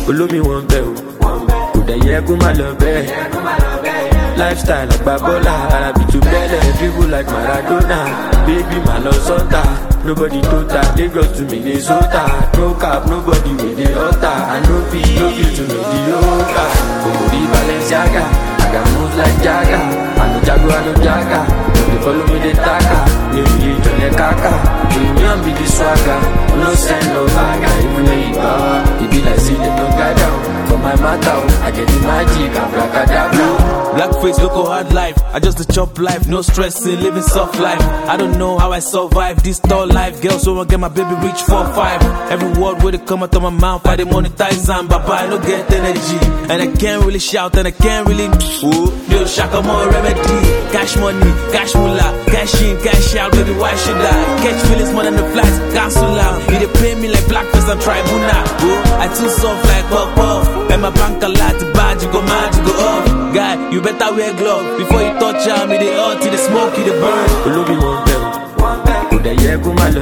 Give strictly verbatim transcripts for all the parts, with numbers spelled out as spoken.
olómi wọn bẹ̀ o kò dẹ̀ yẹ kó má lọ bẹ́ẹ̀. Lifestyle àgbà bọ́lá arabi tó bẹ́lẹ̀ dribble like Maradona baby má lọ sọ́tà nobody tota Lagos to Minnesota no cap nobody with the altar I no fit no fit to mediocre Omori Balenciaga I got moves like Jagga I no jago I no jaga no dey follow me dey taka no be jole kaka premium be the swagger no send no bagger even though you power e be like say dem no gather for my matter I get the magic abracadabra. Blackface, local hard life. I just the chop life, no stressing, living soft life. I don't know how I survive this tall life. Girls so I get my baby reach four five. Every word where they come out of my mouth, I dey monetize and baba I no get energy, and I can't really shout and I can't really. Ooh, yo, shaka more remedy. Cash money, cash moolah, cash in, cash out. Baby, why should I catch feelings more than the flights? Cancel out. You dey pay me like Blackface and tribunal. Ooh, I too soft like puff puff, and my bank a lot to bad, you go mad, you go off. Guy, you better wear gloves before you touch am. Me the hot, the smoke, the burn. Olóbi wọn bẹ̀ o, kò dẹ̀ yẹ kó má lọ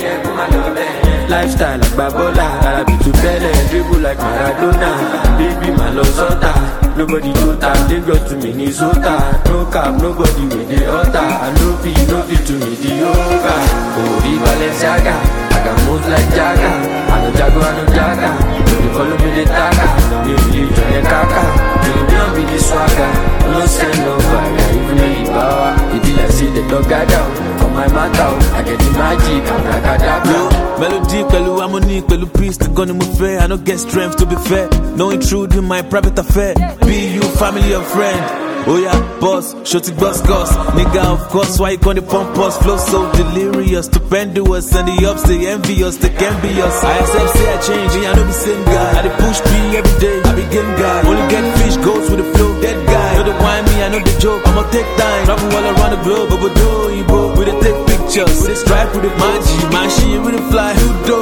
bẹ́ẹ̀. Lifestyle àgbà bọ́lá arabi tó bẹ́lẹ̀ dribble like Maradona baby má lọ sọ́tà nobody tota Lagos to Minnesota no cap nobody with the altar I no fit no fit to mediocre Omori Balenciaga I got moves like Jagga I no jago I no jaga no dey follow me dey taka no be jole kaka premium be the swagger no send no bagger even though you power e be like say dem no gather for my matter I get the magic abracadabra. Melody, pẹ̀lú harmony, pẹ̀lú peace, the gun mo fẹ́. I no get strength to be fair. No intrude in my private affair. Be you family or friend. Oh yeah, boss, shorty boss goss. Nigga, of course, why you gonna pump us? Flow so delirious, stupendous, and the ups they envious, they can be us. I accept, say I change, and I know the same guy. I dey push me every day, I be game guy. Only get fish, goes with the flow, dead guy. Know the wine me, I know the joke. I'ma take time, travel all around the globe, but we do, you bro, we dey take pictures. We dey stripe with the magic, man, she with the fly, who do?